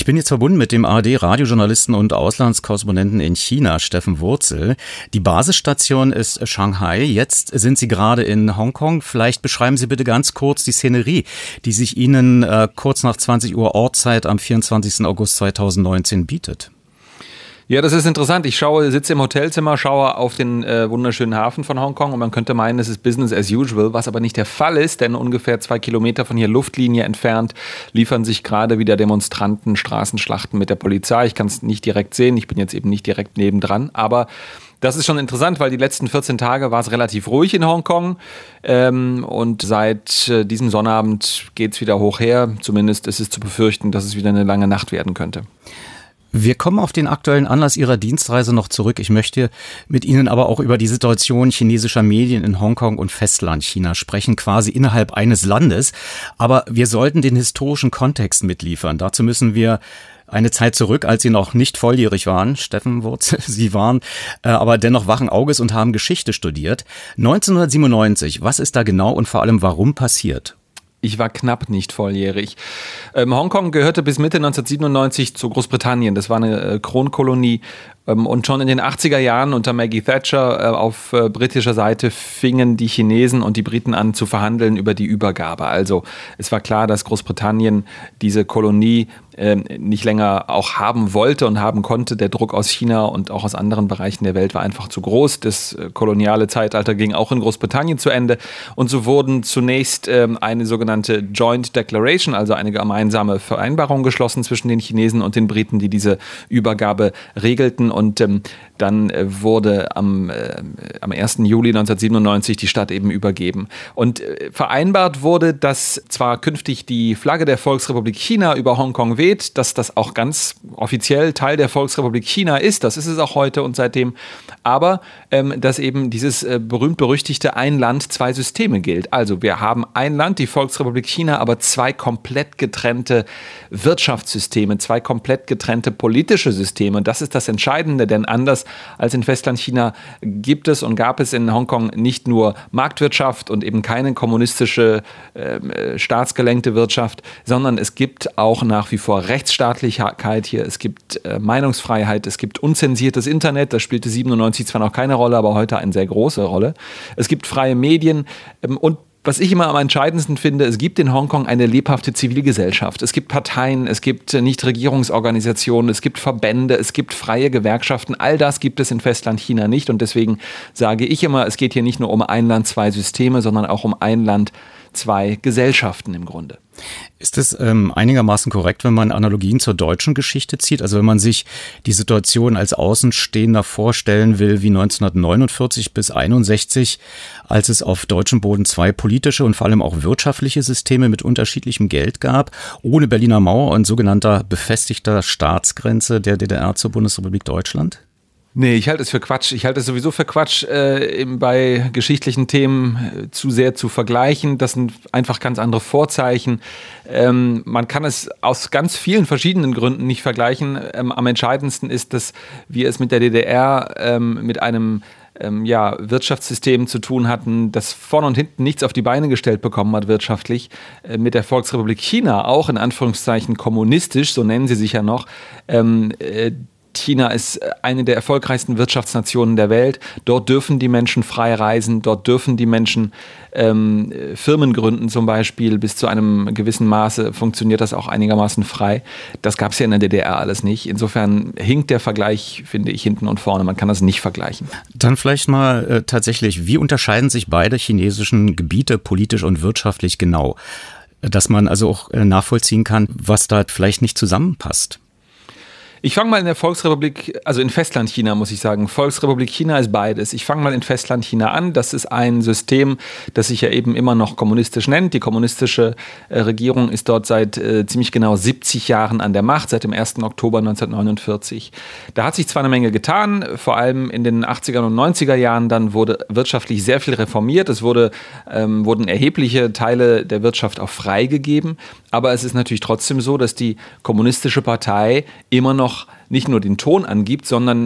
Ich bin jetzt verbunden mit dem ARD-Radiojournalisten und Auslandskorrespondenten in China, Steffen Wurzel. Die Basisstation ist Shanghai. Jetzt sind Sie gerade in Hongkong. Vielleicht beschreiben Sie bitte ganz kurz die Szenerie, die sich Ihnen kurz nach 20 Uhr Ortszeit am 24. August 2019 bietet. Ja, das ist interessant. Ich sitze im Hotelzimmer, schaue auf den wunderschönen Hafen von Hongkong und man könnte meinen, es ist Business as usual, was aber nicht der Fall ist, denn ungefähr 2 Kilometer von hier Luftlinie entfernt liefern sich gerade wieder Demonstranten Straßenschlachten mit der Polizei. Ich kann es nicht direkt sehen, ich bin jetzt eben nicht direkt nebendran, aber das ist schon interessant, weil die letzten 14 Tage war es relativ ruhig in Hongkong und seit diesem Sonnabend geht es wieder hoch her. Zumindest ist es zu befürchten, dass es wieder eine lange Nacht werden könnte. Wir kommen auf den aktuellen Anlass Ihrer Dienstreise noch zurück. Ich möchte mit Ihnen aber auch über die Situation chinesischer Medien in Hongkong und Festlandchina sprechen, quasi innerhalb eines Landes. Aber wir sollten den historischen Kontext mitliefern. Dazu müssen wir eine Zeit zurück, als Sie noch nicht volljährig waren. Steffen Wurzel, Sie waren aber dennoch wachen Auges und haben Geschichte studiert. 1997, was ist da genau und vor allem warum passiert? Ich war knapp nicht volljährig. Hongkong gehörte bis Mitte 1997 zu Großbritannien. Das war eine Kronkolonie. Und schon in den 80er Jahren unter Maggie Thatcher auf britischer Seite fingen die Chinesen und die Briten an zu verhandeln über die Übergabe. Also es war klar, dass Großbritannien diese Kolonie nicht länger auch haben wollte und haben konnte. Der Druck aus China und auch aus anderen Bereichen der Welt war einfach zu groß. Das koloniale Zeitalter ging auch in Großbritannien zu Ende. Und so wurden zunächst eine sogenannte Joint Declaration, also eine gemeinsame Vereinbarung geschlossen zwischen den Chinesen und den Briten, die diese Übergabe regelten. Und dann wurde am 1. Juli 1997 die Stadt eben übergeben. Und vereinbart wurde, dass zwar künftig die Flagge der Volksrepublik China über Hongkong weht, dass das auch ganz offiziell Teil der Volksrepublik China ist, das ist es auch heute und seitdem, aber dass eben dieses berühmt-berüchtigte ein Land, zwei Systeme gilt. Also wir haben ein Land, die Volksrepublik China, aber zwei komplett getrennte Wirtschaftssysteme, zwei komplett getrennte politische Systeme. Und das ist das Entscheidende, denn anders als in Festlandchina gibt es und gab es in Hongkong nicht nur Marktwirtschaft und eben keine kommunistische staatsgelenkte Wirtschaft, sondern es gibt auch nach wie vor Rechtsstaatlichkeit hier, es gibt Meinungsfreiheit, es gibt unzensiertes Internet, das spielte 97 zwar noch keine Rolle, aber heute eine sehr große Rolle. Es gibt freie Medien und was ich immer am entscheidendsten finde, es gibt in Hongkong eine lebhafte Zivilgesellschaft. Es gibt Parteien, es gibt Nichtregierungsorganisationen, es gibt Verbände, es gibt freie Gewerkschaften. All das gibt es in Festlandchina nicht. Und deswegen sage ich immer, es geht hier nicht nur um ein Land, zwei Systeme, sondern auch um ein Land, zwei Gesellschaften im Grunde. Ist es einigermaßen korrekt, wenn man Analogien zur deutschen Geschichte zieht? Also wenn man sich die Situation als Außenstehender vorstellen will, wie 1949 bis 1961, als es auf deutschem Boden zwei politische und vor allem auch wirtschaftliche Systeme mit unterschiedlichem Geld gab, ohne Berliner Mauer und sogenannter befestigter Staatsgrenze der DDR zur Bundesrepublik Deutschland? Nee, ich halte es für Quatsch. Ich halte es sowieso für Quatsch, bei geschichtlichen Themen zu sehr zu vergleichen. Das sind einfach ganz andere Vorzeichen. Man kann es aus ganz vielen verschiedenen Gründen nicht vergleichen. Am entscheidendsten ist, dass wir es mit der DDR mit einem Wirtschaftssystem zu tun hatten, das vorne und hinten nichts auf die Beine gestellt bekommen hat wirtschaftlich, mit der Volksrepublik China, auch in Anführungszeichen kommunistisch, so nennen sie sich ja noch. China ist eine der erfolgreichsten Wirtschaftsnationen der Welt. Dort dürfen die Menschen frei reisen, dort dürfen die Menschen Firmen gründen zum Beispiel. Bis zu einem gewissen Maße funktioniert das auch einigermaßen frei. Das gab es ja in der DDR alles nicht. Insofern hinkt der Vergleich, finde ich, hinten und vorne. Man kann das nicht vergleichen. Dann vielleicht mal tatsächlich, wie unterscheiden sich beide chinesischen Gebiete politisch und wirtschaftlich genau? Dass man also auch nachvollziehen kann, was da vielleicht nicht zusammenpasst. Ich fange mal in der Volksrepublik, also in Festlandchina muss ich sagen, Volksrepublik China ist beides. Ich fange mal in Festlandchina an. Das ist ein System, das sich ja eben immer noch kommunistisch nennt. Die kommunistische Regierung ist dort seit ziemlich genau 70 Jahren an der Macht, seit dem 1. Oktober 1949. Da hat sich zwar eine Menge getan, vor allem in den 80er und 90er Jahren, dann wurde wirtschaftlich sehr viel reformiert. Es wurden erhebliche Teile der Wirtschaft auch freigegeben. Aber es ist natürlich trotzdem so, dass die kommunistische Partei immer noch nicht nur den Ton angibt, sondern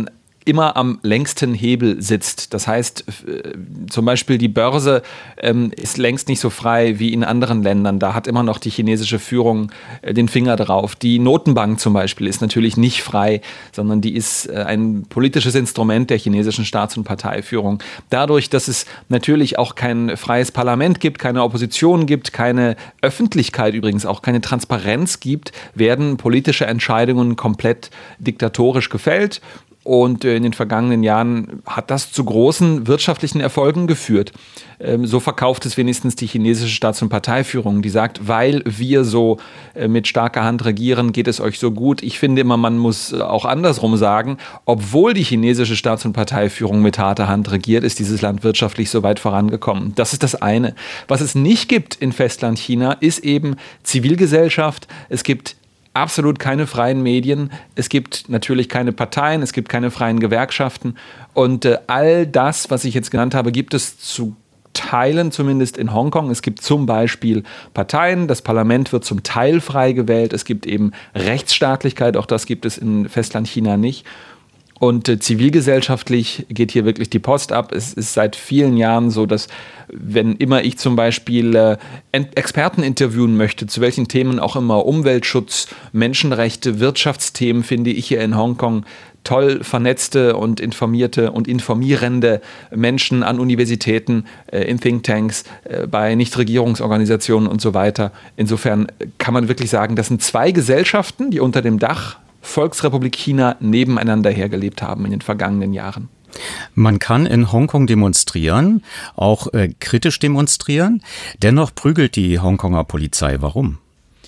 immer am längsten Hebel sitzt. Das heißt, zum Beispiel die Börse ist längst nicht so frei wie in anderen Ländern. Da hat immer noch die chinesische Führung den Finger drauf. Die Notenbank zum Beispiel ist natürlich nicht frei, sondern die ist ein politisches Instrument der chinesischen Staats- und Parteiführung. Dadurch, dass es natürlich auch kein freies Parlament gibt, keine Opposition gibt, keine Öffentlichkeit übrigens auch, keine Transparenz gibt, werden politische Entscheidungen komplett diktatorisch gefällt. Und in den vergangenen Jahren hat das zu großen wirtschaftlichen Erfolgen geführt. So verkauft es wenigstens die chinesische Staats- und Parteiführung, die sagt, weil wir so mit starker Hand regieren, geht es euch so gut. Ich finde immer, man muss auch andersrum sagen, obwohl die chinesische Staats- und Parteiführung mit harter Hand regiert, ist dieses Land wirtschaftlich so weit vorangekommen. Das ist das eine. Was es nicht gibt in Festlandchina, ist eben Zivilgesellschaft. Es gibt absolut keine freien Medien, es gibt natürlich keine Parteien, es gibt keine freien Gewerkschaften und all das, was ich jetzt genannt habe, gibt es zu Teilen zumindest in Hongkong. Es gibt zum Beispiel Parteien, das Parlament wird zum Teil frei gewählt, es gibt eben Rechtsstaatlichkeit, auch das gibt es in Festlandchina nicht. Und zivilgesellschaftlich geht hier wirklich die Post ab. Es ist seit vielen Jahren so, dass wenn immer ich zum Beispiel Experten interviewen möchte, zu welchen Themen auch immer, Umweltschutz, Menschenrechte, Wirtschaftsthemen, finde ich hier in Hongkong toll vernetzte und informierte und informierende Menschen an Universitäten, in Thinktanks, bei Nichtregierungsorganisationen und so weiter. Insofern kann man wirklich sagen, das sind zwei Gesellschaften, die unter dem Dach Volksrepublik China nebeneinander hergelebt haben in den vergangenen Jahren. Man kann in Hongkong demonstrieren, auch kritisch demonstrieren. Dennoch prügelt die Hongkonger Polizei. Warum?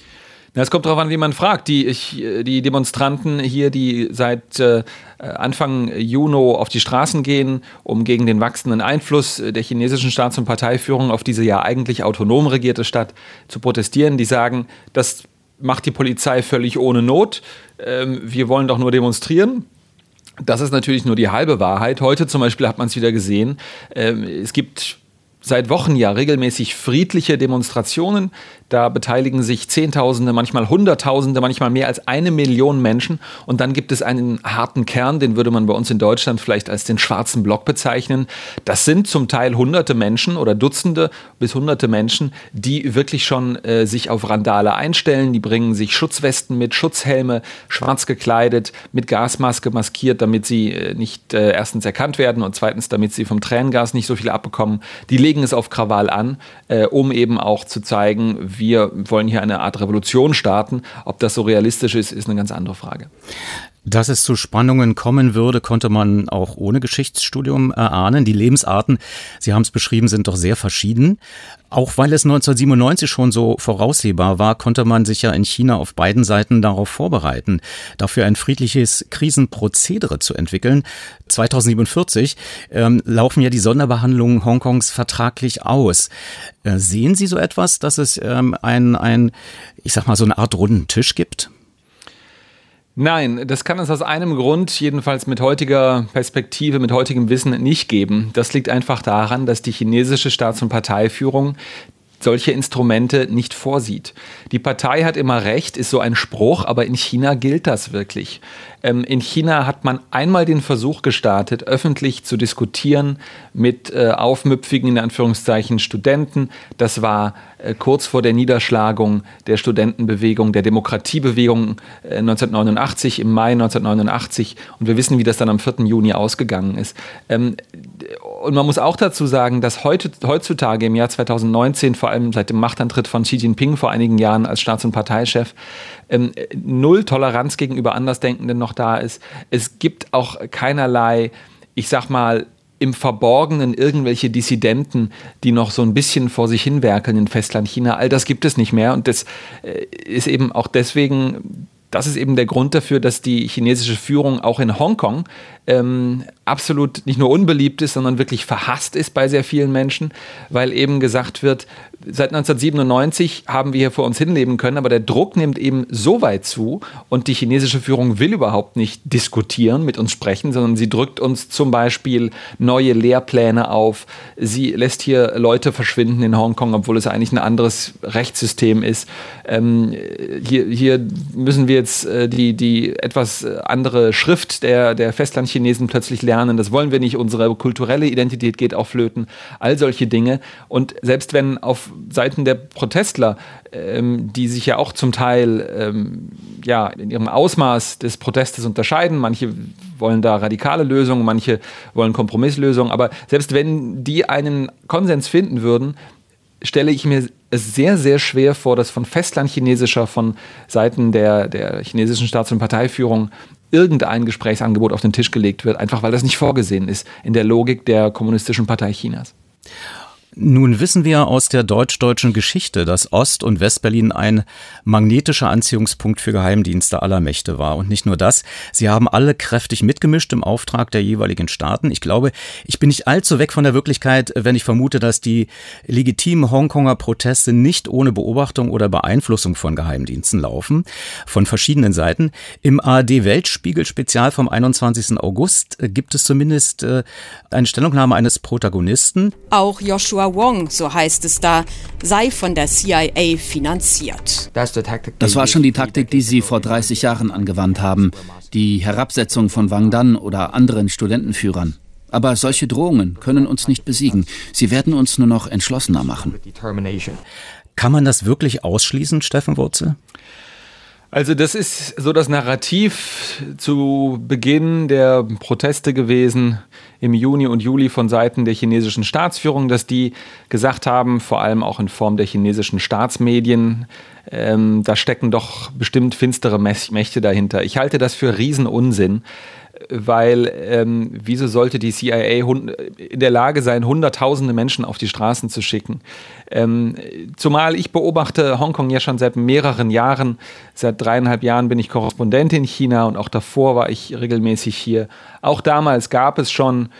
Es kommt darauf an, wie man fragt. Die Demonstranten hier, die seit Anfang Juni auf die Straßen gehen, um gegen den wachsenden Einfluss der chinesischen Staats- und Parteiführung auf diese ja eigentlich autonom regierte Stadt zu protestieren, die sagen, das macht die Polizei völlig ohne Not. Wir wollen doch nur demonstrieren. Das ist natürlich nur die halbe Wahrheit. Heute zum Beispiel hat man es wieder gesehen. Es gibt seit Wochen ja regelmäßig friedliche Demonstrationen. Da beteiligen sich Zehntausende, manchmal Hunderttausende, manchmal mehr als 1 Million Menschen. Und dann gibt es einen harten Kern, den würde man bei uns in Deutschland vielleicht als den schwarzen Block bezeichnen. Das sind zum Teil Hunderte Menschen oder Dutzende bis Hunderte Menschen, die wirklich schon sich auf Randale einstellen. Die bringen sich Schutzwesten mit, Schutzhelme, schwarz gekleidet, mit Gasmaske maskiert, damit sie nicht erstens erkannt werden und zweitens, damit sie vom Tränengas nicht so viel abbekommen. Die legen es auf Krawall an, um eben auch zu zeigen, wir wollen hier eine Art Revolution starten. Ob das so realistisch ist, ist eine ganz andere Frage. Dass es zu Spannungen kommen würde, konnte man auch ohne Geschichtsstudium erahnen. Die Lebensarten, Sie haben es beschrieben, sind doch sehr verschieden. Auch weil es 1997 schon so voraussehbar war, konnte man sich ja in China auf beiden Seiten darauf vorbereiten, dafür ein friedliches Krisenprozedere zu entwickeln. 2047 laufen ja die Sonderbehandlungen Hongkongs vertraglich aus. Sehen Sie so etwas, dass es ich sag mal, so eine Art runden Tisch gibt? Nein, das kann es aus einem Grund, jedenfalls mit heutiger Perspektive, mit heutigem Wissen, nicht geben. Das liegt einfach daran, dass die chinesische Staats- und Parteiführung solche Instrumente nicht vorsieht. Die Partei hat immer recht, ist so ein Spruch, aber in China gilt das wirklich. In China hat man einmal den Versuch gestartet, öffentlich zu diskutieren mit aufmüpfigen, in Anführungszeichen, Studenten. Das war kurz vor der Niederschlagung der Studentenbewegung, der Demokratiebewegung 1989, im Mai 1989. Und wir wissen, wie das dann am 4. Juni ausgegangen ist. Und man muss auch dazu sagen, dass heutzutage im Jahr 2019, vor allem seit dem Machtantritt von Xi Jinping vor einigen Jahren als Staats- und Parteichef, null Toleranz gegenüber Andersdenkenden noch da ist. Es gibt auch keinerlei, ich sag mal, im Verborgenen irgendwelche Dissidenten, die noch so ein bisschen vor sich hinwerkeln in Festlandchina. All das gibt es nicht mehr und das ist eben auch deswegen, das ist eben der Grund dafür, dass die chinesische Führung auch in Hongkong absolut nicht nur unbeliebt ist, sondern wirklich verhasst ist bei sehr vielen Menschen, weil eben gesagt wird, Seit 1997 haben wir hier vor uns hinleben können, aber der Druck nimmt eben so weit zu und die chinesische Führung will überhaupt nicht diskutieren, mit uns sprechen, sondern sie drückt uns zum Beispiel neue Lehrpläne auf. Sie lässt hier Leute verschwinden in Hongkong, obwohl es eigentlich ein anderes Rechtssystem ist. Hier müssen wir jetzt die etwas andere Schrift der Festlandchinesen plötzlich lernen. Das wollen wir nicht. Unsere kulturelle Identität geht auch flöten. All solche Dinge. Und selbst wenn auf Seiten der Protestler, die sich ja auch zum Teil in ihrem Ausmaß des Protestes unterscheiden, manche wollen da radikale Lösungen, manche wollen Kompromisslösungen, aber selbst wenn die einen Konsens finden würden, stelle ich mir es sehr, sehr schwer vor, dass von Festlandchinesischer, von Seiten der chinesischen Staats- und Parteiführung irgendein Gesprächsangebot auf den Tisch gelegt wird, einfach weil das nicht vorgesehen ist in der Logik der Kommunistischen Partei Chinas. Nun wissen wir aus der deutsch-deutschen Geschichte, dass Ost- und Westberlin ein magnetischer Anziehungspunkt für Geheimdienste aller Mächte war. Und nicht nur das, sie haben alle kräftig mitgemischt im Auftrag der jeweiligen Staaten. Ich glaube, ich bin nicht allzu weg von der Wirklichkeit, wenn ich vermute, dass die legitimen Hongkonger Proteste nicht ohne Beobachtung oder Beeinflussung von Geheimdiensten laufen, von verschiedenen Seiten. Im ARD-Weltspiegel-Spezial vom 21. August gibt es zumindest eine Stellungnahme eines Protagonisten. Auch Joshua Wong, so heißt es da, sei von der CIA finanziert. Das war schon die Taktik, die sie vor 30 Jahren angewandt haben. Die Herabsetzung von Wang Dan oder anderen Studentenführern. Aber solche Drohungen können uns nicht besiegen. Sie werden uns nur noch entschlossener machen. Kann man das wirklich ausschließen, Steffen Wurzel? Also das ist so das Narrativ zu Beginn der Proteste gewesen im Juni und Juli von Seiten der chinesischen Staatsführung, dass die gesagt haben, vor allem auch in Form der chinesischen Staatsmedien, da stecken doch bestimmt finstere Mächte dahinter. Ich halte das für Riesenunsinn, weil wieso sollte die CIA in der Lage sein, hunderttausende Menschen auf die Straßen zu schicken? Zumal ich beobachte Hongkong ja schon seit mehreren Jahren. Seit 3,5 Jahren bin ich Korrespondent in China und auch davor war ich regelmäßig hier. Auch damals gab es schon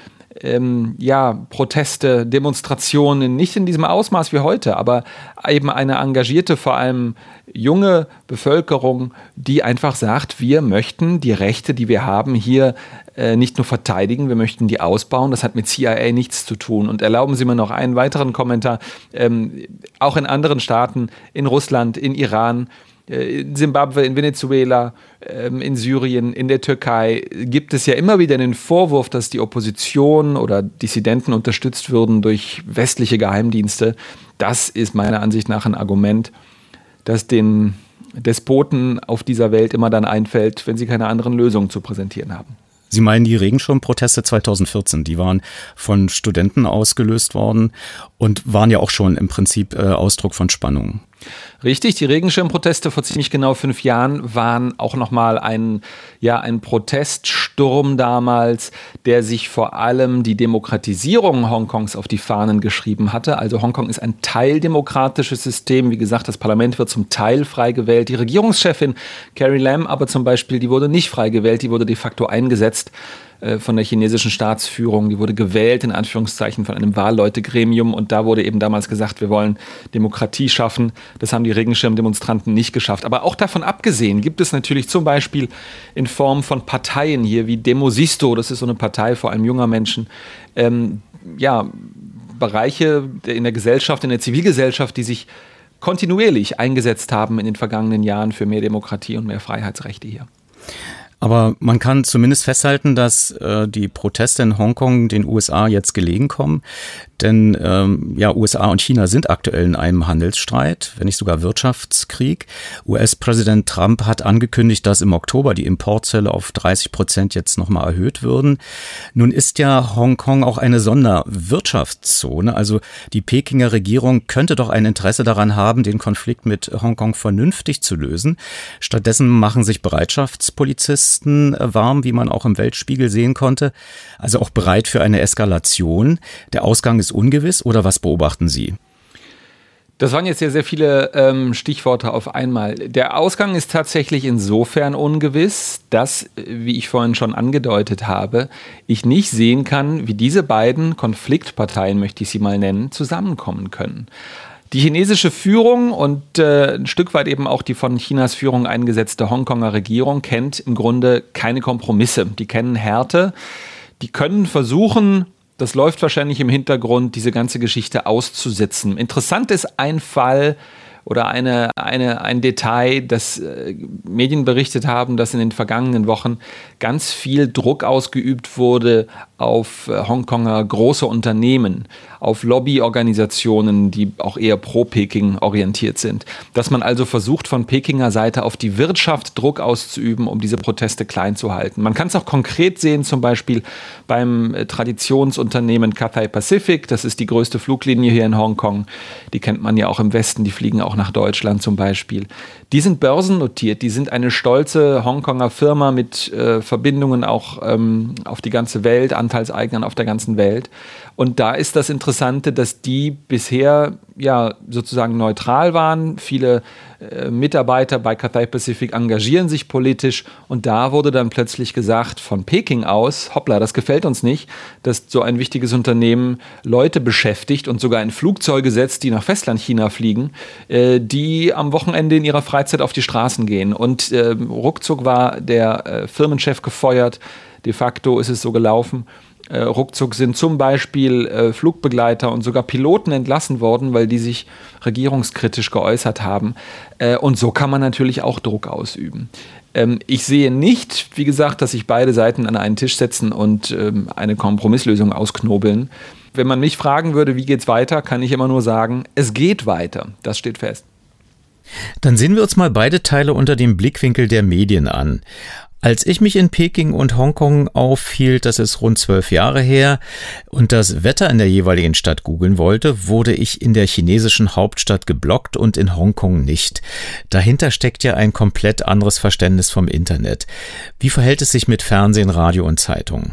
Proteste, Demonstrationen, nicht in diesem Ausmaß wie heute, aber eben eine engagierte, vor allem junge Bevölkerung, die einfach sagt, wir möchten die Rechte, die wir haben, hier nicht nur verteidigen, wir möchten die ausbauen. Das hat mit CIA nichts zu tun. Und erlauben Sie mir noch einen weiteren Kommentar. Auch in anderen Staaten, in Russland, in Iran, in Simbabwe, in Venezuela, in Syrien, in der Türkei gibt es ja immer wieder den Vorwurf, dass die Opposition oder Dissidenten unterstützt würden durch westliche Geheimdienste. Das ist meiner Ansicht nach ein Argument, das den Despoten auf dieser Welt immer dann einfällt, wenn sie keine anderen Lösungen zu präsentieren haben. Sie meinen die Regenschirmproteste 2014, die waren von Studenten ausgelöst worden und waren ja auch schon im Prinzip Ausdruck von Spannungen. Richtig, die Regenschirmproteste vor ziemlich genau 5 Jahren waren auch nochmal ein Proteststurm damals, der sich vor allem die Demokratisierung Hongkongs auf die Fahnen geschrieben hatte. Also Hongkong ist ein teildemokratisches System. Wie gesagt, das Parlament wird zum Teil frei gewählt. Die Regierungschefin Carrie Lam aber zum Beispiel, die wurde nicht frei gewählt, die wurde de facto eingesetzt von der chinesischen Staatsführung. Die wurde gewählt, in Anführungszeichen, von einem Wahlleutegremium. Und da wurde eben damals gesagt, wir wollen Demokratie schaffen. Das haben die Regenschirmdemonstranten nicht geschafft. Aber auch davon abgesehen gibt es natürlich zum Beispiel in Form von Parteien hier wie Demosisto, das ist so eine Partei vor allem junger Menschen, Bereiche in der Gesellschaft, in der Zivilgesellschaft, die sich kontinuierlich eingesetzt haben in den vergangenen Jahren für mehr Demokratie und mehr Freiheitsrechte hier. Aber man kann zumindest festhalten, dass die Proteste in Hongkong den USA jetzt gelegen kommen. Denn USA und China sind aktuell in einem Handelsstreit, wenn nicht sogar Wirtschaftskrieg. US-Präsident Trump hat angekündigt, dass im Oktober die Importzölle auf 30% jetzt nochmal erhöht würden. Nun ist ja Hongkong auch eine Sonderwirtschaftszone. Also die Pekinger Regierung könnte doch ein Interesse daran haben, den Konflikt mit Hongkong vernünftig zu lösen. Stattdessen machen sich Bereitschaftspolizisten warm, wie man auch im Weltspiegel sehen konnte. Also auch bereit für eine Eskalation. Der Ausgang ist ungewiss, oder was beobachten Sie? Das waren jetzt sehr, sehr viele Stichworte auf einmal. Der Ausgang ist tatsächlich insofern ungewiss, dass, wie ich vorhin schon angedeutet habe, ich nicht sehen kann, wie diese beiden Konfliktparteien, möchte ich sie mal nennen, zusammenkommen können. Die chinesische Führung und ein Stück weit eben auch die von Chinas Führung eingesetzte Hongkonger Regierung kennt im Grunde keine Kompromisse. Die kennen Härte. Die können versuchen, das läuft wahrscheinlich im Hintergrund, diese ganze Geschichte auszusitzen. Interessant ist ein Fall oder ein Detail, das Medien berichtet haben, dass in den vergangenen Wochen ganz viel Druck ausgeübt wurde auf Hongkonger große Unternehmen, auf Lobbyorganisationen, die auch eher pro Peking orientiert sind. Dass man also versucht, von Pekinger Seite auf die Wirtschaft Druck auszuüben, um diese Proteste klein zu halten. Man kann es auch konkret sehen, zum Beispiel beim Traditionsunternehmen Cathay Pacific. Das ist die größte Fluglinie hier in Hongkong. Die kennt man ja auch im Westen, die fliegen auch nach Deutschland zum Beispiel. Die sind börsennotiert, die sind eine stolze Hongkonger Firma mit Verbindungen auch auf die ganze Welt, Anteilseignern auf der ganzen Welt. Und da ist das Interessante, dass die bisher ja sozusagen neutral waren. Viele Mitarbeiter bei Cathay Pacific engagieren sich politisch und da wurde dann plötzlich gesagt von Peking aus, hoppla, das gefällt uns nicht, dass so ein wichtiges Unternehmen Leute beschäftigt und sogar in Flugzeuge setzt, die nach Festlandchina fliegen, die am Wochenende in ihrer Freizeit auf die Straßen gehen. Und ruckzuck war der Firmenchef gefeuert. De facto ist es so gelaufen. Ruckzuck sind zum Beispiel Flugbegleiter und sogar Piloten entlassen worden, weil die sich regierungskritisch geäußert haben. Und so kann man natürlich auch Druck ausüben. Ich sehe nicht, wie gesagt, dass sich beide Seiten an einen Tisch setzen und eine Kompromisslösung ausknobeln. Wenn man mich fragen würde, wie geht's weiter, kann ich immer nur sagen, es geht weiter. Das steht fest. Dann sehen wir uns mal beide Teile unter dem Blickwinkel der Medien an. Als ich mich in Peking und Hongkong aufhielt, das ist rund 12 Jahre her, und das Wetter in der jeweiligen Stadt googeln wollte, wurde ich in der chinesischen Hauptstadt geblockt und in Hongkong nicht. Dahinter steckt ja ein komplett anderes Verständnis vom Internet. Wie verhält es sich mit Fernsehen, Radio und Zeitungen?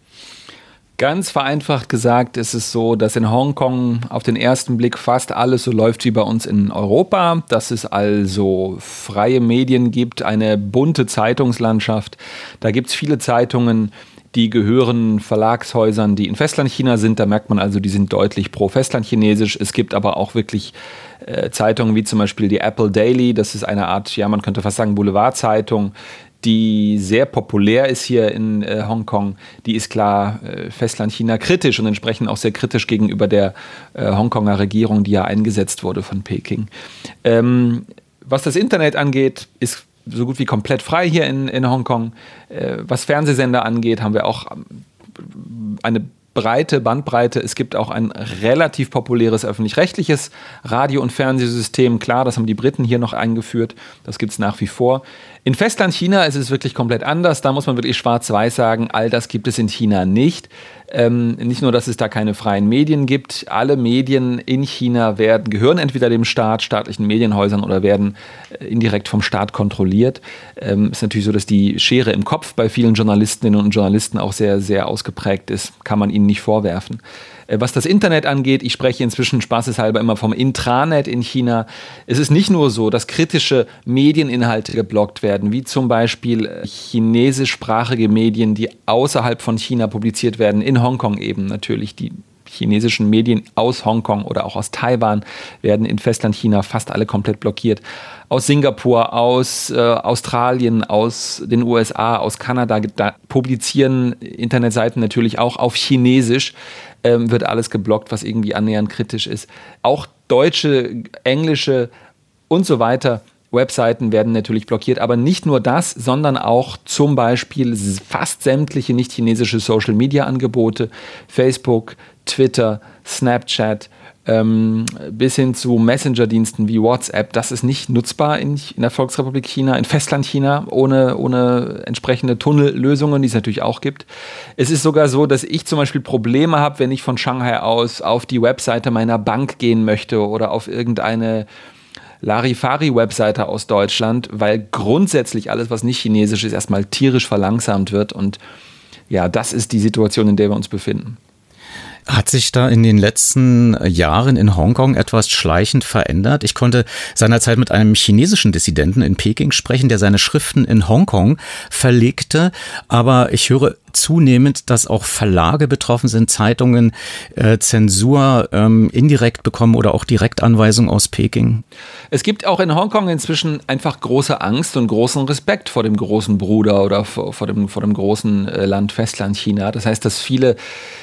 Ganz vereinfacht gesagt ist es so, dass in Hongkong auf den ersten Blick fast alles so läuft wie bei uns in Europa, dass es also freie Medien gibt, eine bunte Zeitungslandschaft. Da gibt es viele Zeitungen, die gehören Verlagshäusern, die in Festlandchina sind. Da merkt man also, die sind deutlich pro Festlandchinesisch. Es gibt aber auch wirklich Zeitungen wie zum Beispiel die Apple Daily. Das ist eine Art, ja, man könnte fast sagen Boulevardzeitung, die sehr populär ist hier in Hongkong. Die ist klar Festlandchina kritisch und entsprechend auch sehr kritisch gegenüber der Hongkonger Regierung, die ja eingesetzt wurde von Peking. Was das Internet angeht, ist so gut wie komplett frei hier in Hongkong. Was Fernsehsender angeht, haben wir auch eine breite Bandbreite. Es gibt auch ein relativ populäres öffentlich-rechtliches Radio- und Fernsehsystem. Klar, das haben die Briten hier noch eingeführt. Das gibt es nach wie vor. In Festlandchina ist es wirklich komplett anders. Da muss man wirklich schwarz-weiß sagen, all das gibt es in China nicht. Nicht nur, dass es da keine freien Medien gibt. Alle Medien in China gehören entweder dem Staat, staatlichen Medienhäusern oder werden indirekt vom Staat kontrolliert. Ist natürlich so, dass die Schere im Kopf bei vielen Journalistinnen und Journalisten auch sehr, sehr ausgeprägt ist. Kann man ihnen nicht vorwerfen. Was das Internet angeht, ich spreche inzwischen spaßeshalber immer vom Intranet in China. Es ist nicht nur so, dass kritische Medieninhalte geblockt werden, wie zum Beispiel chinesischsprachige Medien, die außerhalb von China publiziert werden, in Hongkong eben natürlich. Die chinesischen Medien aus Hongkong oder auch aus Taiwan werden in Festlandchina fast alle komplett blockiert. Aus Singapur, aus Australien, aus den USA, aus Kanada, da publizieren Internetseiten natürlich auch auf Chinesisch, wird alles geblockt, was irgendwie annähernd kritisch ist. Auch deutsche, englische und so weiter Webseiten werden natürlich blockiert, aber nicht nur das, sondern auch zum Beispiel fast sämtliche nicht-chinesische Social-Media-Angebote, Facebook, Twitter, Snapchat, bis hin zu Messenger-Diensten wie WhatsApp. Das ist nicht nutzbar in der Volksrepublik China, in Festlandchina, ohne entsprechende Tunnellösungen, die es natürlich auch gibt. Es ist sogar so, dass ich zum Beispiel Probleme habe, wenn ich von Shanghai aus auf die Webseite meiner Bank gehen möchte oder auf irgendeine Larifari-Webseite aus Deutschland, weil grundsätzlich alles, was nicht chinesisch ist, erstmal tierisch verlangsamt wird. Und ja, das ist die Situation, in der wir uns befinden. Hat sich da in den letzten Jahren in Hongkong etwas schleichend verändert? Ich konnte seinerzeit mit einem chinesischen Dissidenten in Peking sprechen, der seine Schriften in Hongkong verlegte. Aber ich höre zunehmend, dass auch Verlage betroffen sind, Zeitungen Zensur indirekt bekommen oder auch Direktanweisungen aus Peking? Es gibt auch in Hongkong inzwischen einfach große Angst und großen Respekt vor dem großen Bruder oder vor dem großen Land Festland China. Das heißt, dass viele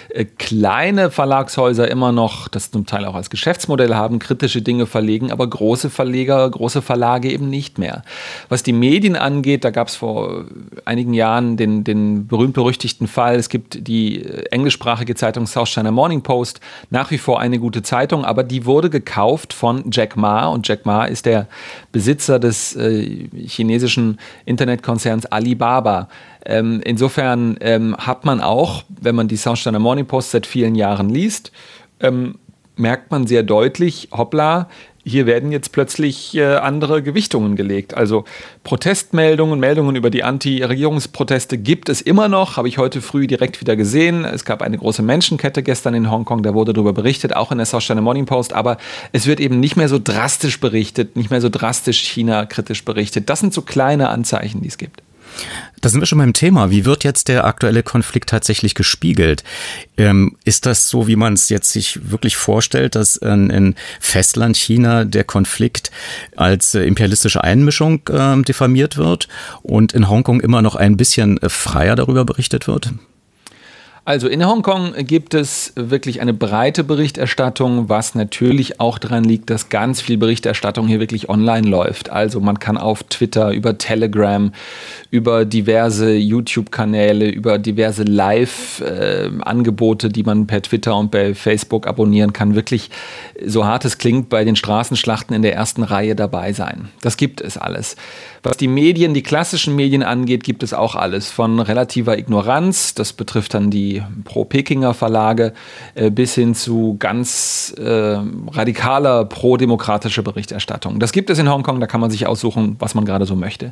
kleine Verlagshäuser immer noch, das zum Teil auch als Geschäftsmodell haben, kritische Dinge verlegen, aber große Verlage eben nicht mehr. Was die Medien angeht, da gab es vor einigen Jahren den berühmt-berüchtigten Fall, es gibt die englischsprachige Zeitung South China Morning Post, nach wie vor eine gute Zeitung, aber die wurde gekauft von Jack Ma, und Jack Ma ist der Besitzer des chinesischen Internetkonzerns Alibaba. Insofern hat man auch, wenn man die South China Morning Post seit vielen Jahren liest, merkt man sehr deutlich, hoppla, hier werden jetzt plötzlich andere Gewichtungen gelegt. Also Protestmeldungen, Meldungen über die Anti-Regierungsproteste gibt es immer noch, habe ich heute früh direkt wieder gesehen. Es gab eine große Menschenkette gestern in Hongkong, da wurde darüber berichtet, auch in der South China Morning Post, aber es wird eben nicht mehr so drastisch berichtet, nicht mehr so drastisch China-kritisch berichtet. Das sind so kleine Anzeichen, die es gibt. Da sind wir schon beim Thema. Wie wird jetzt der aktuelle Konflikt tatsächlich gespiegelt? Ist das so, wie man es jetzt sich wirklich vorstellt, dass in Festland China der Konflikt als imperialistische Einmischung diffamiert wird und in Hongkong immer noch ein bisschen freier darüber berichtet wird? Also in Hongkong gibt es wirklich eine breite Berichterstattung, was natürlich auch daran liegt, dass ganz viel Berichterstattung hier wirklich online läuft. Also man kann auf Twitter, über Telegram, über diverse YouTube-Kanäle, über diverse Live-Angebote, die man per Twitter und bei Facebook abonnieren kann, wirklich, so hart es klingt, bei den Straßenschlachten in der ersten Reihe dabei sein. Das gibt es alles. Was die Medien, die klassischen Medien angeht, gibt es auch alles. Von relativer Ignoranz, das betrifft dann die Pro-Pekinger Verlage, bis hin zu ganz radikaler pro-demokratischer Berichterstattung. Das gibt es in Hongkong, da kann man sich aussuchen, was man gerade so möchte.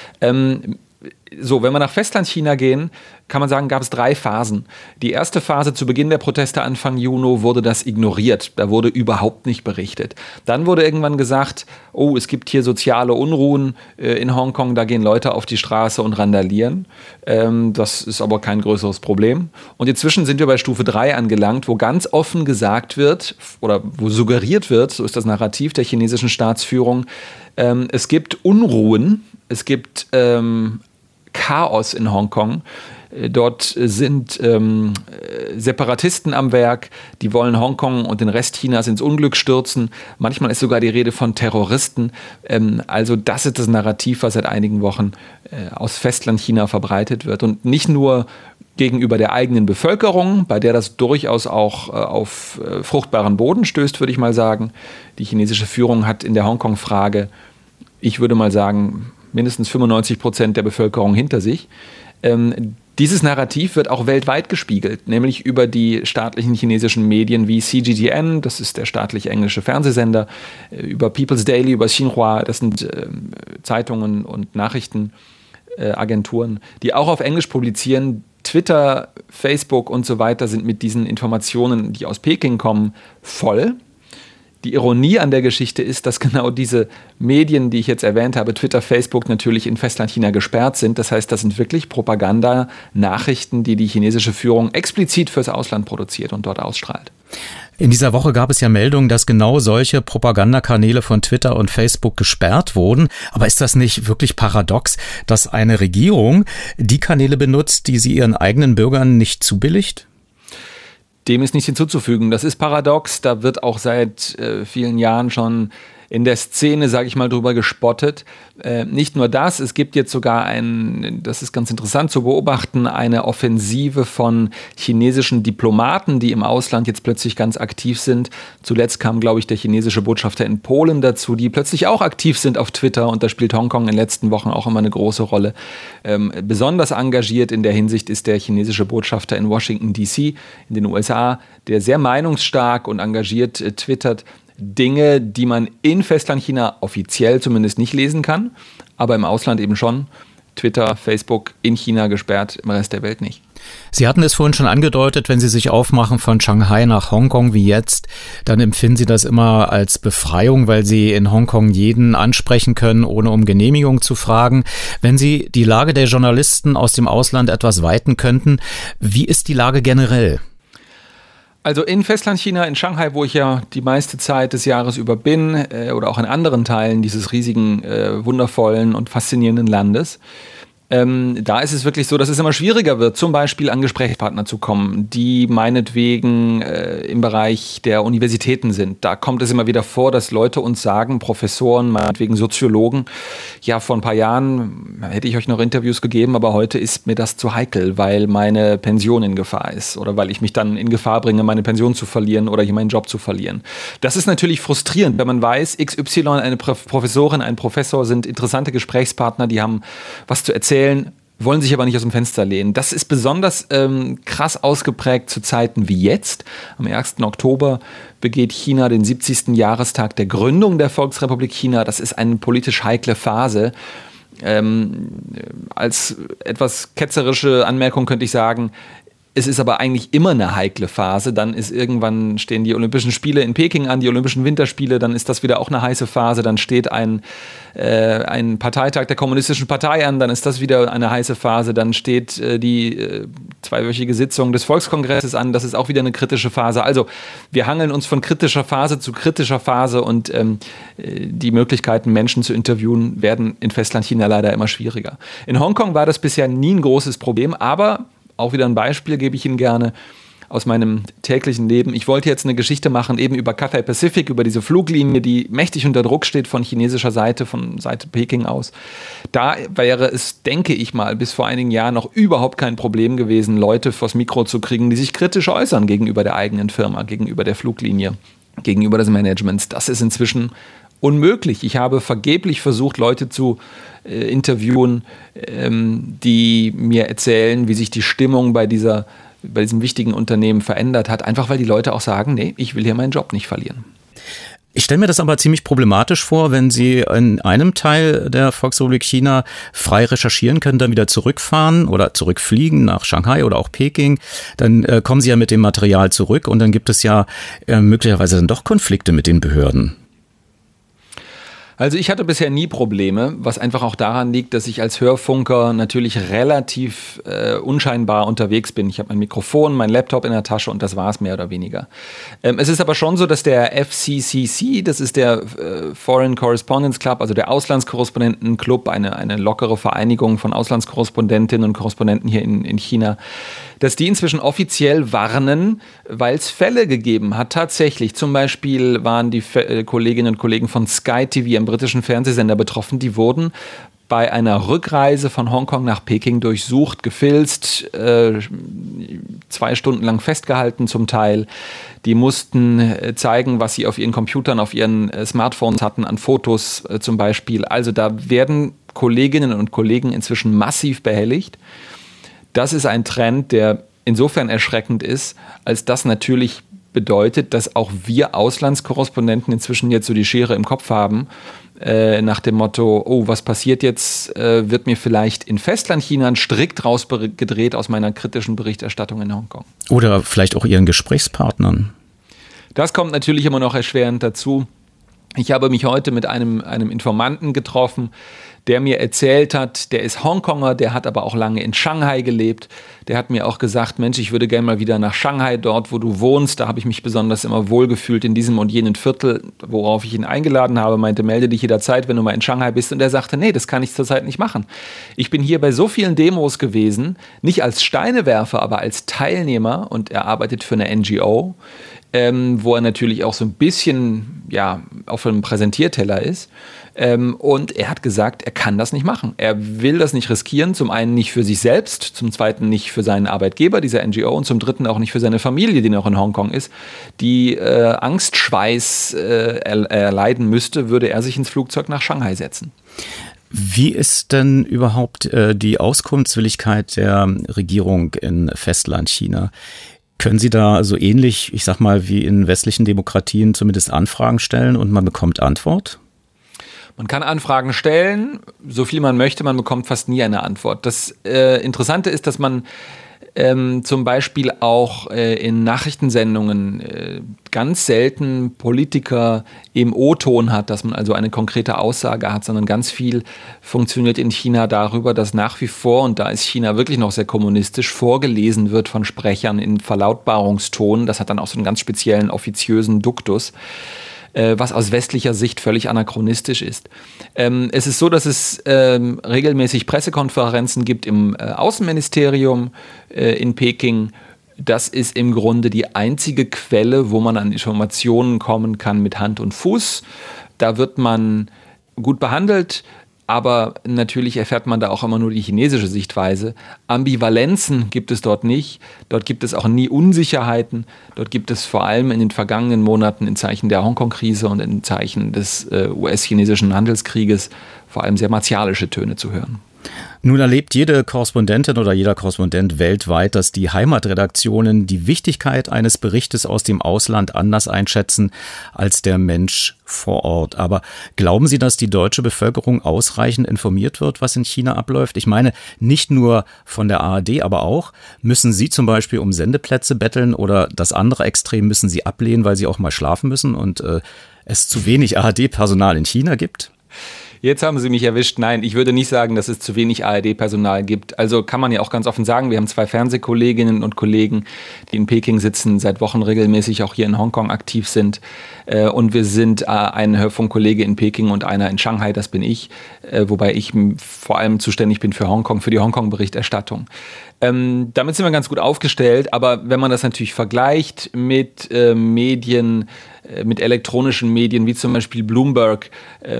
So, wenn wir nach Festlandchina gehen, kann man sagen, gab es 3 Phasen. Die erste Phase zu Beginn der Proteste Anfang Juni wurde das ignoriert. Da wurde überhaupt nicht berichtet. Dann wurde irgendwann gesagt, oh, es gibt hier soziale Unruhen in Hongkong, da gehen Leute auf die Straße und randalieren. Das ist aber kein größeres Problem. Und inzwischen sind wir bei Stufe 3 angelangt, wo ganz offen gesagt wird oder wo suggeriert wird, so ist das Narrativ der chinesischen Staatsführung, es gibt Unruhen, es gibt Chaos in Hongkong. Dort sind Separatisten am Werk, die wollen Hongkong und den Rest Chinas ins Unglück stürzen. Manchmal ist sogar die Rede von Terroristen. Also das ist das Narrativ, was seit einigen Wochen aus Festlandchina verbreitet wird. Und nicht nur gegenüber der eigenen Bevölkerung, bei der das durchaus auch auf fruchtbaren Boden stößt, würde ich mal sagen. Die chinesische Führung hat in der Hongkong-Frage, ich würde mal sagen, mindestens 95% der Bevölkerung hinter sich. Dieses Narrativ wird auch weltweit gespiegelt, nämlich über die staatlichen chinesischen Medien wie CGTN, das ist der staatlich englische Fernsehsender, über People's Daily, über Xinhua, das sind Zeitungen und Nachrichtenagenturen, die auch auf Englisch publizieren. Twitter, Facebook und so weiter sind mit diesen Informationen, die aus Peking kommen, voll. Die Ironie an der Geschichte ist, dass genau diese Medien, die ich jetzt erwähnt habe, Twitter, Facebook, natürlich in Festlandchina gesperrt sind. Das heißt, das sind wirklich Propagandanachrichten, die die chinesische Führung explizit fürs Ausland produziert und dort ausstrahlt. In dieser Woche gab es ja Meldungen, dass genau solche Propagandakanäle von Twitter und Facebook gesperrt wurden. Aber ist das nicht wirklich paradox, dass eine Regierung die Kanäle benutzt, die sie ihren eigenen Bürgern nicht zubilligt? Dem ist nichts hinzuzufügen. Das ist paradox. Da wird auch seit vielen Jahren schon in der Szene, sage ich mal, drüber gespottet. Nicht nur das, es gibt jetzt sogar das ist ganz interessant zu beobachten, eine Offensive von chinesischen Diplomaten, die im Ausland jetzt plötzlich ganz aktiv sind. Zuletzt kam, glaube ich, der chinesische Botschafter in Polen dazu, die plötzlich auch aktiv sind auf Twitter, und da spielt Hongkong in den letzten Wochen auch immer eine große Rolle. Besonders engagiert in der Hinsicht ist der chinesische Botschafter in Washington DC in den USA, der sehr meinungsstark und engagiert twittert. Dinge, die man in Festlandchina offiziell zumindest nicht lesen kann, aber im Ausland eben schon. Twitter, Facebook in China gesperrt, im Rest der Welt nicht. Sie hatten es vorhin schon angedeutet, wenn Sie sich aufmachen von Shanghai nach Hongkong wie jetzt, dann empfinden Sie das immer als Befreiung, weil Sie in Hongkong jeden ansprechen können, ohne um Genehmigung zu fragen. Wenn Sie die Lage der Journalisten aus dem Ausland etwas weiten könnten, wie ist die Lage generell? Also in Festlandchina, in Shanghai, wo ich ja die meiste Zeit des Jahres über bin, oder auch in anderen Teilen dieses riesigen, wundervollen und faszinierenden Landes, da ist es wirklich so, dass es immer schwieriger wird, zum Beispiel an Gesprächspartner zu kommen, die meinetwegen im Bereich der Universitäten sind. Da kommt es immer wieder vor, dass Leute uns sagen, Professoren, meinetwegen Soziologen, ja, vor ein paar Jahren hätte ich euch noch Interviews gegeben, aber heute ist mir das zu heikel, weil meine Pension in Gefahr ist oder weil ich mich dann in Gefahr bringe, meine Pension zu verlieren oder hier meinen Job zu verlieren. Das ist natürlich frustrierend, wenn man weiß, XY, eine Professorin, ein Professor sind interessante Gesprächspartner, die haben was zu erzählen, wollen sich aber nicht aus dem Fenster lehnen. Das ist besonders krass ausgeprägt zu Zeiten wie jetzt. Am 1. Oktober begeht China den 70. Jahrestag der Gründung der Volksrepublik China. Das ist eine politisch heikle Phase. Als etwas ketzerische Anmerkung könnte ich sagen, es ist aber eigentlich immer eine heikle Phase. Dann ist irgendwann stehen die Olympischen Spiele in Peking an, die Olympischen Winterspiele, dann ist das wieder auch eine heiße Phase. Dann steht ein Parteitag der Kommunistischen Partei an, dann ist das wieder eine heiße Phase. Dann steht die zweiwöchige Sitzung des Volkskongresses an, das ist auch wieder eine kritische Phase. Also wir hangeln uns von kritischer Phase zu kritischer Phase und die Möglichkeiten, Menschen zu interviewen, werden in Festlandchina leider immer schwieriger. In Hongkong war das bisher nie ein großes Problem, aber auch wieder ein Beispiel gebe ich Ihnen gerne aus meinem täglichen Leben. Ich wollte jetzt eine Geschichte machen, eben über Cathay Pacific, über diese Fluglinie, die mächtig unter Druck steht von chinesischer Seite, von Seite Peking aus. Da wäre es, denke ich mal, bis vor einigen Jahren noch überhaupt kein Problem gewesen, Leute vors Mikro zu kriegen, die sich kritisch äußern gegenüber der eigenen Firma, gegenüber der Fluglinie, gegenüber des Managements. Das ist inzwischen unmöglich. Ich habe vergeblich versucht, Leute zu interviewen, die mir erzählen, wie sich die Stimmung bei diesem wichtigen Unternehmen verändert hat, einfach weil die Leute auch sagen, nee, ich will hier meinen Job nicht verlieren. Ich stelle mir das aber ziemlich problematisch vor, wenn Sie in einem Teil der Volksrepublik China frei recherchieren können, dann wieder zurückfahren oder zurückfliegen nach Shanghai oder auch Peking. Dann kommen Sie ja mit dem Material zurück und dann gibt es ja möglicherweise dann doch Konflikte mit den Behörden. Also ich hatte bisher nie Probleme, was einfach auch daran liegt, dass ich als Hörfunker natürlich relativ unscheinbar unterwegs bin. Ich habe mein Mikrofon, mein Laptop in der Tasche und das war es mehr oder weniger. Es ist aber schon so, dass der FCCC, das ist der Foreign Correspondence Club, also der Auslandskorrespondentenclub, eine lockere Vereinigung von Auslandskorrespondentinnen und Korrespondenten hier in China, dass die inzwischen offiziell warnen, weil es Fälle gegeben hat. Tatsächlich, zum Beispiel waren die Kolleginnen und Kollegen von Sky TV, einem britischen Fernsehsender, betroffen. Die wurden bei einer Rückreise von Hongkong nach Peking durchsucht, gefilzt, 2 Stunden lang festgehalten zum Teil. Die mussten zeigen, was sie auf ihren Computern, auf ihren Smartphones hatten, an Fotos zum Beispiel. Also da werden Kolleginnen und Kollegen inzwischen massiv behelligt. Das ist ein Trend, der insofern erschreckend ist, als das natürlich bedeutet, dass auch wir Auslandskorrespondenten inzwischen jetzt so die Schere im Kopf haben, nach dem Motto, oh, was passiert jetzt, wird mir vielleicht in Festlandchina ein Strick draus gedreht aus meiner kritischen Berichterstattung in Hongkong. Oder vielleicht auch Ihren Gesprächspartnern. Das kommt natürlich immer noch erschwerend dazu. Ich habe mich heute mit einem Informanten getroffen, der mir erzählt hat, der ist Hongkonger, der hat aber auch lange in Shanghai gelebt. Der hat mir auch gesagt, Mensch, ich würde gerne mal wieder nach Shanghai, dort, wo du wohnst. Da habe ich mich besonders immer wohlgefühlt in diesem und jenen Viertel, worauf ich ihn eingeladen habe. Meinte, melde dich jederzeit, wenn du mal in Shanghai bist. Und er sagte, nee, das kann ich zurzeit nicht machen. Ich bin hier bei so vielen Demos gewesen, nicht als Steinewerfer, aber als Teilnehmer. Und er arbeitet für eine NGO, wo er natürlich auch so ein bisschen auf einem Präsentierteller ist. Und er hat gesagt, er kann das nicht machen. Er will das nicht riskieren. Zum einen nicht für sich selbst, zum zweiten nicht für seinen Arbeitgeber, dieser NGO, und zum dritten auch nicht für seine Familie, die noch in Hongkong ist, die Angstschweiß erleiden müsste, würde er sich ins Flugzeug nach Shanghai setzen. Wie ist denn überhaupt die Auskunftswilligkeit der Regierung in Festlandchina? Können Sie da so ähnlich, ich sag mal, wie in westlichen Demokratien zumindest Anfragen stellen und man bekommt Antwort? Man kann Anfragen stellen, so viel man möchte, man bekommt fast nie eine Antwort. Das Interessante ist, dass man zum Beispiel auch in Nachrichtensendungen ganz selten Politiker im O-Ton hat, dass man also eine konkrete Aussage hat, sondern ganz viel funktioniert in China darüber, dass nach wie vor, und da ist China wirklich noch sehr kommunistisch, vorgelesen wird von Sprechern in Verlautbarungston. Das hat dann auch so einen ganz speziellen offiziösen Duktus, was aus westlicher Sicht völlig anachronistisch ist. Es ist so, dass es regelmäßig Pressekonferenzen gibt im Außenministerium in Peking. Das ist im Grunde die einzige Quelle, wo man an Informationen kommen kann mit Hand und Fuß. Da wird man gut behandelt, aber natürlich erfährt man da auch immer nur die chinesische Sichtweise. Ambivalenzen gibt es dort nicht. Dort gibt es auch nie Unsicherheiten. Dort gibt es vor allem in den vergangenen Monaten in Zeichen der Hongkong-Krise und in Zeichen des US-chinesischen Handelskrieges vor allem sehr martialische Töne zu hören. Nun erlebt jede Korrespondentin oder jeder Korrespondent weltweit, dass die Heimatredaktionen die Wichtigkeit eines Berichtes aus dem Ausland anders einschätzen als der Mensch vor Ort. Aber glauben Sie, dass die deutsche Bevölkerung ausreichend informiert wird, was in China abläuft? Ich meine, nicht nur von der ARD, aber auch, müssen Sie zum Beispiel um Sendeplätze betteln oder das andere Extrem müssen Sie ablehnen, weil Sie auch mal schlafen müssen und es zu wenig ARD-Personal in China gibt? Jetzt haben Sie mich erwischt. Nein, ich würde nicht sagen, dass es zu wenig ARD-Personal gibt. Also kann man ja auch ganz offen sagen, wir haben 2 Fernsehkolleginnen und Kollegen, die in Peking sitzen, seit Wochen regelmäßig auch hier in Hongkong aktiv sind. Und wir sind ein Hörfunkkollege in Peking und einer in Shanghai, das bin ich. Wobei ich vor allem zuständig bin für Hongkong, für die Hongkong-Berichterstattung. Damit sind wir ganz gut aufgestellt, aber wenn man das natürlich vergleicht mit Medien, mit elektronischen Medien wie zum Beispiel Bloomberg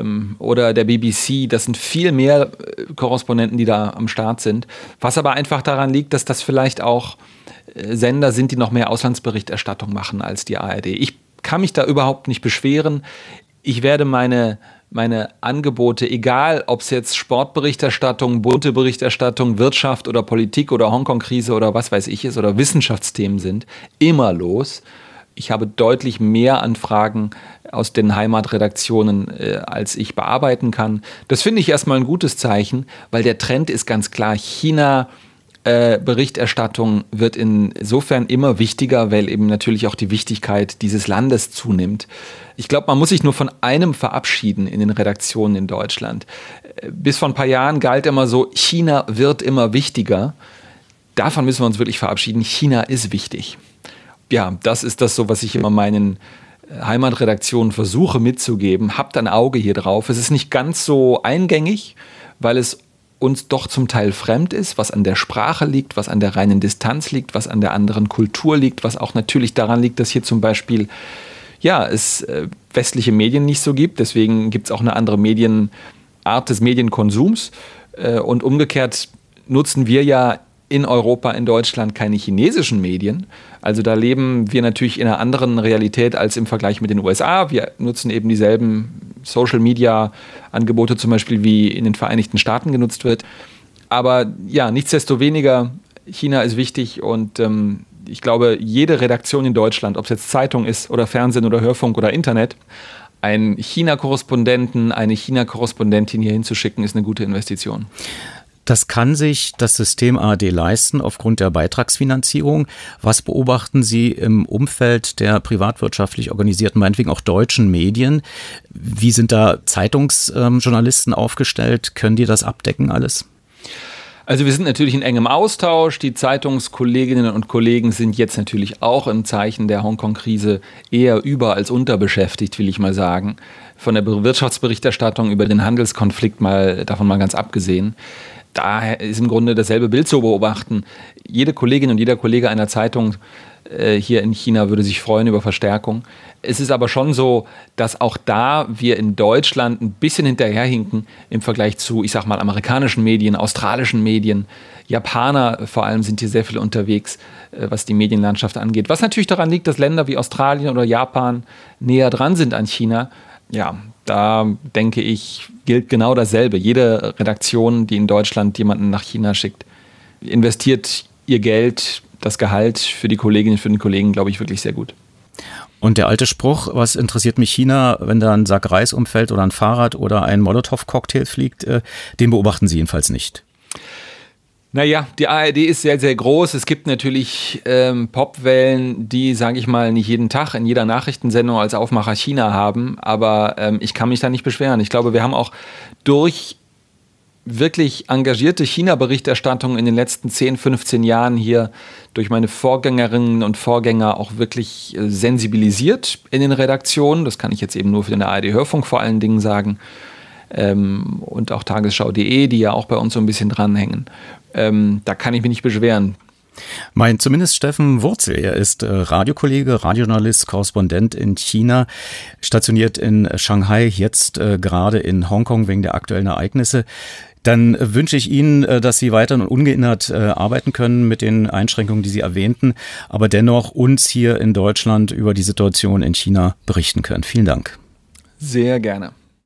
oder der BBC, das sind viel mehr Korrespondenten, die da am Start sind. Was aber einfach daran liegt, dass das vielleicht auch Sender sind, die noch mehr Auslandsberichterstattung machen als die ARD. Ich kann mich da überhaupt nicht beschweren. Ich werde meine Angebote, egal ob es jetzt Sportberichterstattung, bunte Berichterstattung, Wirtschaft oder Politik oder Hongkong-Krise oder was weiß ich ist oder Wissenschaftsthemen sind, immer los. Ich habe deutlich mehr Anfragen aus den Heimatredaktionen, als ich bearbeiten kann. Das finde ich erstmal ein gutes Zeichen, weil der Trend ist ganz klar, China-Berichterstattung wird insofern immer wichtiger, weil eben natürlich auch die Wichtigkeit dieses Landes zunimmt. Ich glaube, man muss sich nur von einem verabschieden in den Redaktionen in Deutschland. Bis vor ein paar Jahren galt immer so, China wird immer wichtiger. Davon müssen wir uns wirklich verabschieden. China ist wichtig. Ja, das ist das so, was ich immer meinen Heimatredaktionen versuche mitzugeben. Habt ein Auge hier drauf. Es ist nicht ganz so eingängig, weil es uns doch zum Teil fremd ist, was an der Sprache liegt, was an der reinen Distanz liegt, was an der anderen Kultur liegt, was auch natürlich daran liegt, dass hier zum Beispiel es westliche Medien nicht so gibt. Deswegen gibt es auch eine andere Art des Medienkonsums. Und umgekehrt nutzen wir ja in Europa, in Deutschland keine chinesischen Medien. Also da leben wir natürlich in einer anderen Realität als im Vergleich mit den USA. Wir nutzen eben dieselben Social-Media-Angebote zum Beispiel, wie in den Vereinigten Staaten genutzt wird. Aber ja, nichtsdestoweniger, China ist wichtig und ich glaube, jede Redaktion in Deutschland, ob es jetzt Zeitung ist oder Fernsehen oder Hörfunk oder Internet, einen China-Korrespondenten, eine China-Korrespondentin hier hinzuschicken, ist eine gute Investition. Das kann sich das System ARD leisten aufgrund der Beitragsfinanzierung. Was beobachten Sie im Umfeld der privatwirtschaftlich organisierten, meinetwegen auch deutschen Medien? Wie sind da Zeitungsjournalisten aufgestellt? Können die das abdecken alles? Also wir sind natürlich in engem Austausch. Die Zeitungskolleginnen und Kollegen sind jetzt natürlich auch im Zeichen der Hongkong-Krise eher über- als unterbeschäftigt, will ich mal sagen. Von der Wirtschaftsberichterstattung über den Handelskonflikt davon mal ganz abgesehen. Daher ist im Grunde dasselbe Bild zu beobachten. Jede Kollegin und jeder Kollege einer Zeitung hier in China würde sich freuen über Verstärkung. Es ist aber schon so, dass auch da wir in Deutschland ein bisschen hinterherhinken im Vergleich zu, ich sag mal, amerikanischen Medien, australischen Medien. Japaner vor allem sind hier sehr viel unterwegs, was die Medienlandschaft angeht. Was natürlich daran liegt, dass Länder wie Australien oder Japan näher dran sind an China. Ja, da denke ich, gilt genau dasselbe. Jede Redaktion, die in Deutschland jemanden nach China schickt, investiert ihr Geld, das Gehalt für die Kolleginnen und für den Kollegen, glaube ich, wirklich sehr gut. Und der alte Spruch, was interessiert mich China, wenn da ein Sack Reis umfällt oder ein Fahrrad oder ein Molotow-Cocktail fliegt, den beobachten Sie jedenfalls nicht. Naja, die ARD ist sehr, sehr groß. Es gibt natürlich Popwellen, die, sage ich mal, nicht jeden Tag in jeder Nachrichtensendung als Aufmacher China haben. Aber ich kann mich da nicht beschweren. Ich glaube, wir haben auch durch wirklich engagierte China-Berichterstattung in den letzten 10, 15 Jahren hier durch meine Vorgängerinnen und Vorgänger auch wirklich sensibilisiert in den Redaktionen. Das kann ich jetzt eben nur für den ARD-Hörfunk vor allen Dingen sagen. Und auch Tagesschau.de, die ja auch bei uns so ein bisschen dranhängen. Da kann ich mich nicht beschweren. Meint zumindest Steffen Wurzel. Er ist Radiokollege, Radiojournalist, Korrespondent in China, stationiert in Shanghai, jetzt gerade in Hongkong wegen der aktuellen Ereignisse. Dann wünsche ich Ihnen, dass Sie weiterhin ungehindert arbeiten können mit den Einschränkungen, die Sie erwähnten, aber dennoch uns hier in Deutschland über die Situation in China berichten können. Vielen Dank. Sehr gerne.